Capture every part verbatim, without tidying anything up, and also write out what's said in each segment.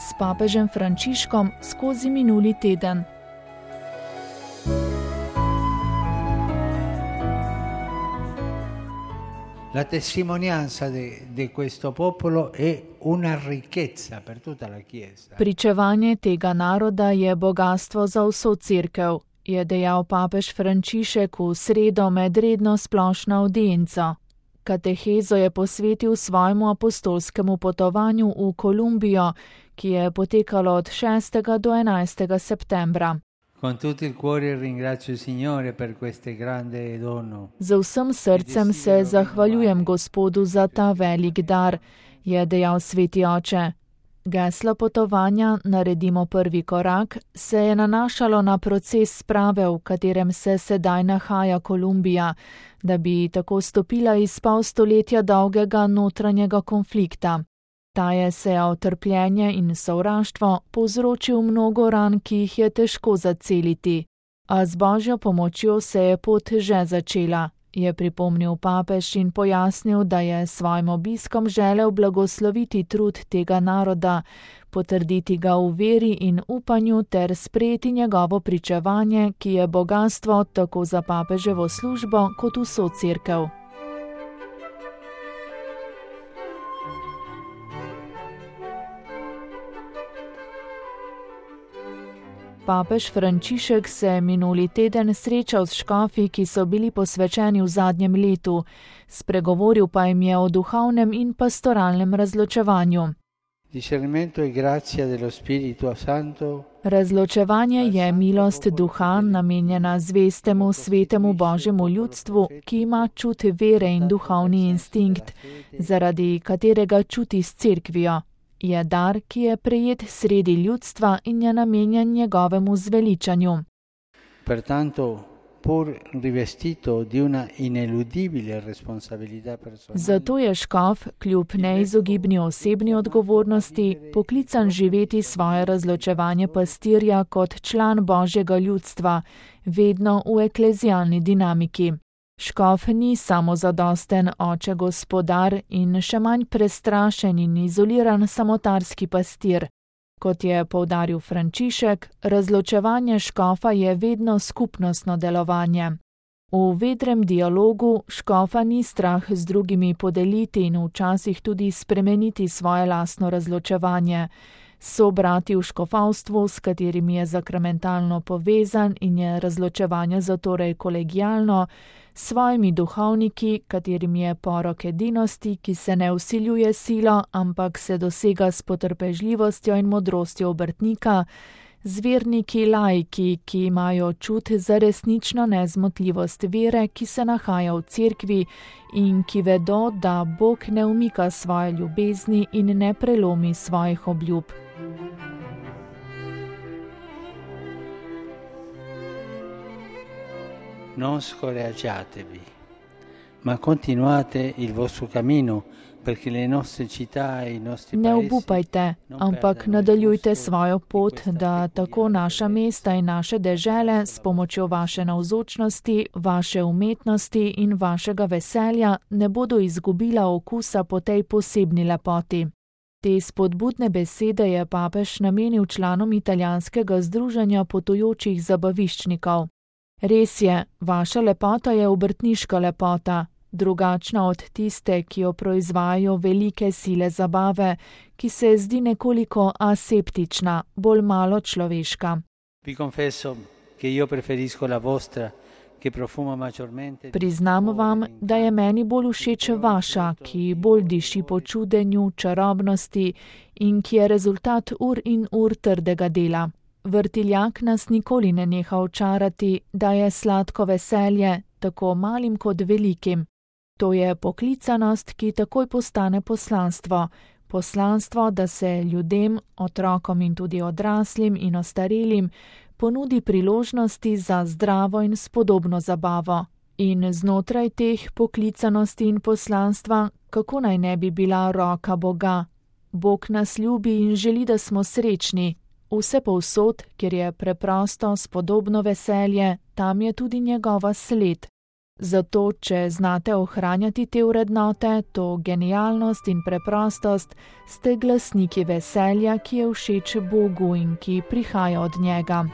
s papežem Frančiškom skozi minuli teden. La testimonianza di, di questo popolo è una ricchezza per tutta la Chiesa. Pričevanje tega naroda je bogatstvo za vso cerkev, je dejal papež Frančišek v sredo med redno splošno avdienco. Katehezo je posvetil svojemu apostolskemu potovanju v Kolumbijo, ki je potekalo od šestega do enajstega septembra. Con tutto il cuore ringrazio il Signore per questo grande dono. Z vsem srcem se zahvaljujem Gospodu za ta velik dar, je dejal sveti oče. Geslo potovanja Naredimo prvi korak se je nanašalo na proces sprave, v katerem se sedaj nahaja Kolumbija, da bi tako stopila iz pol stoletja dolgega notranjega konflikta. Ta je sejal trpljenje in sovraštvo, povzročil mnogo ran, ki jih je težko zaceliti. A z Božjo pomočjo se je pot že začela, je pripomnil papež in pojasnil, da je s svojim obiskom želel blagosloviti trud tega naroda, potrditi ga v veri in upanju ter sprejeti njegovo pričevanje, ki je bogatstvo tako za papeževo službo kot vso cerkev. Papež Frančišek se je minuli teden srečal s škofi, ki so bili posvečeni v zadnjem letu, spregovoril pa jim je o duhovnem in pastoralnem razločevanju. Razločevanje je milost duha, namenjena zvestemu svetemu Božjemu ljudstvu, ki ima čut vere in duhovni instinkt, zaradi katerega čuti s cerkvijo. Je dar, ki je prejet sredi ljudstva in je namenjen njegovemu zveličanju. Pertanto, pur rivestito di una ineludibile responsabilità personale. Zato je škof, kljub neizogibni osebni odgovornosti, poklican živeti svoje razločevanje pastirja kot član Božjega ljudstva, vedno v eklezialni dinamiki. Škof ni samozadosten oče gospodar in še manj prestrašen in izoliran samotarski pastir. Kot je poudaril Frančišek, razločevanje škofa je vedno skupnostno delovanje. V vedrem dialogu škofa ni strah z drugimi podeliti in včasih tudi spremeniti svoje lastno razločevanje. So brati v škofavstvu, s katerimi je sakramentalno povezan in je razločevanje zatorej kolegialno, s svojimi duhovniki, katerim je porok edinosti, ki se ne vsiljuje silo, ampak se dosega s potrpežljivostjo in modrostjo obrtnika, z verniki laiki, ki imajo čut za resnično nezmotljivost vere, ki se nahaja v cerkvi in ki vedo, da Bog ne umika svoje ljubezni in ne prelomi svojih obljub. Non scoraggiatevi, ma continuate il vostro cammino, perché le nostre città e i nostri Ne paesi obupajte, ampak nadaljujte svojo pot, da tako naša mesta in naše dežele s pomočjo vaše navzočnosti, vaše umetnosti in vašega veselja ne bodo izgubila okusa po tej posebni lepoti. Te spodbudne besede je papež namenil članom italijanskega združenja potujočih zabaviščnikov. Res je, vaša lepota je obrtniška lepota, drugačna od tiste, ki jo proizvajajo velike sile zabave, ki se zdi nekoliko aseptična, bolj malo človeška. Vi confesso che io preferisco la vostra, che profuma maggiormente. Priznam vam, da je meni bolj všeč vaša, ki bolj diši po čudenju, čarobnosti in ki je rezultat ur in ur trdega dela. Vrtiljak nas nikoli ne neha očarati, da je sladko veselje, tako malim kot velikim. To je poklicanost, ki takoj postane poslanstvo. Poslanstvo, da se ljudem, otrokom in tudi odraslim in ostarelim, ponudi priložnosti za zdravo in spodobno zabavo. In znotraj teh poklicanosti in poslanstva, kako naj ne bi bila roka Boga? Bog nas ljubi in želi, da smo srečni. Vse povsod, kjer je preprosto spodobno veselje, tam je tudi njegova sled. Zato, če znate ohranjati te vrednote, to genialnost in preprostost, ste glasniki veselja, ki je všeč Bogu in ki prihaja od njega.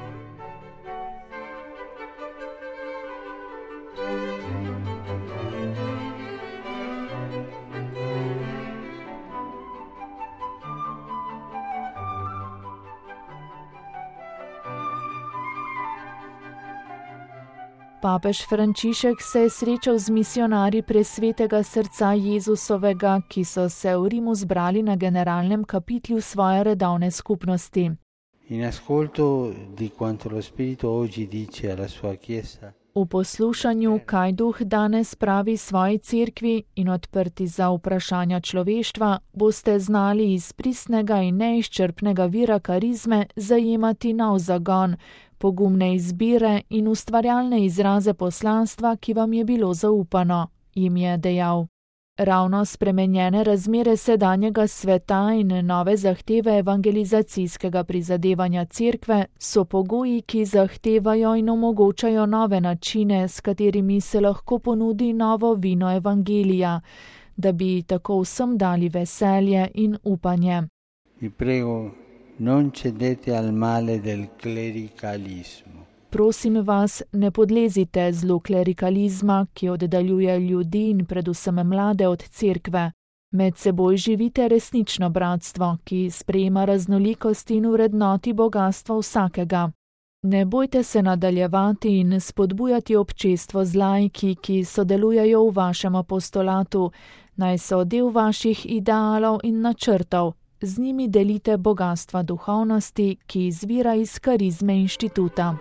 Papež Frančišek se je srečal z misijonarji Presvetega srca Jezusovega, ki so se v Rimu zbrali na generalnem kapitlju svoje redovne skupnosti. In ascolto di quanto lo Spirito oggi dice alla sua Chiesa. V poslušanju, kaj Duh danes pravi svoji cerkvi in odprti za vprašanja človeštva, boste znali iz pristnega in neizčrpnega vira karizme zajemati nov zagon, pogumne izbire in ustvarjalne izraze poslanstva, ki vam je bilo zaupano, jim je dejal. Ravno spremenjene razmere sedanjega sveta in nove zahteve evangelizacijskega prizadevanja cerkve so pogoji, ki zahtevajo in omogočajo nove načine, s katerimi se lahko ponudi novo vino evangelija, da bi tako vsem dali veselje in upanje. Vi prego, non cedete al male del clericalismo. Prosim vas, ne podlezite zlu klerikalizma, ki oddaljuje ljudi in predvsem mlade od cerkve. Med seboj živite resnično bratstvo, ki sprejema raznolikost in vrednoti bogastvo vsakega. Ne bojte se nadaljevati in spodbujati občestvo z laiki, ki sodelujejo v vašem apostolatu, naj so del vaših idealov in načrtov. Z njimi delite bogastva duhovnosti, ki izvira iz karizme inštituta.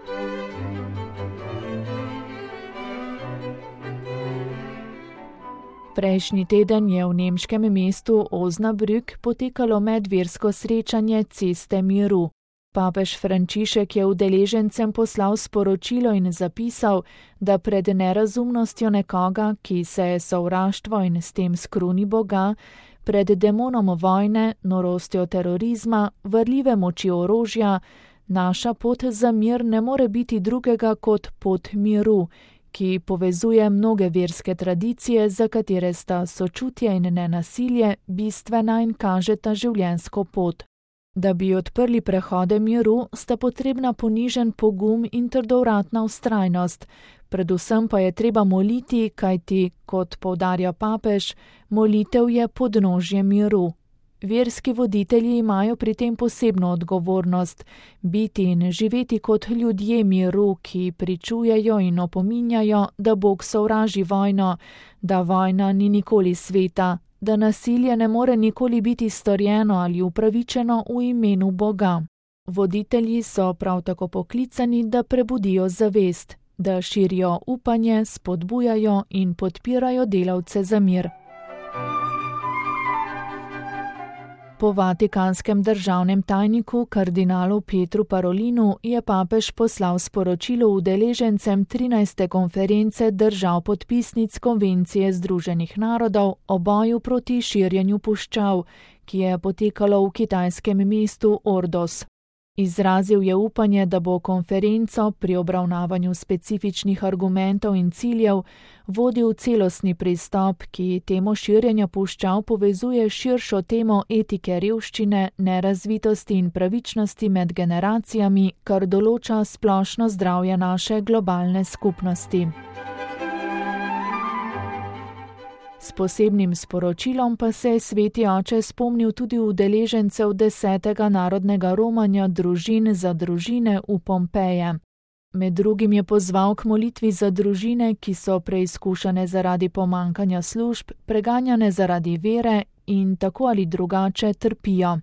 Prejšnji teden je v nemškem mestu Osnabrück potekalo medversko srečanje Ceste miru. Papež Frančišek je udeležencem poslal sporočilo in zapisal, da pred nerazumnostjo nekoga, ki se je sovraštvo in s tem skruni Boga, pred demonom vojne, norostjo terorizma, vrljive moči orožja, naša pot za mir ne more biti drugega kot pot miru, ki povezuje mnoge verske tradicije, za katere sta sočutje in nenasilje bistvena in kažeta življenjsko pot. Da bi odprli prehode miru, sta potrebna ponižen pogum in trdovratna vztrajnost, predvsem pa je treba moliti, kajti, kot poudarja papež, molitev je podnožje miru. Verski voditelji imajo pri tem posebno odgovornost, biti in živeti kot ljudje miru, ki pričujejo in opominjajo, da Bog sovraži vojno, da vojna ni nikoli sveta, da nasilje ne more nikoli biti storjeno ali upravičeno v imenu Boga. Voditelji so prav tako poklicani, da prebudijo zavest, da širijo upanje, spodbujajo in podpirajo delavce za mir. Po vatikanskem državnem tajniku kardinalu Petru Parolinu je papež poslal sporočilo udeležencem trinajste konference držav podpisnic Konvencije Združenih narodov o boju proti širjenju puščav, ki je potekalo v kitajskem mestu Ordos. Izrazil je upanje, da bo konferenco pri obravnavanju specifičnih argumentov in ciljev vodil celostni pristop, ki temo širjenja puščav povezuje širšo temo etike revščine, nerazvitosti in pravičnosti med generacijami, kar določa splošno zdravje naše globalne skupnosti. S posebnim sporočilom pa se je sveti oče spomnil tudi udeležencev desetega narodnega romanja Družin za družine v Pompeje. Med drugim je pozval k molitvi za družine, ki so preizkušane zaradi pomankanja služb, preganjane zaradi vere in tako ali drugače trpijo.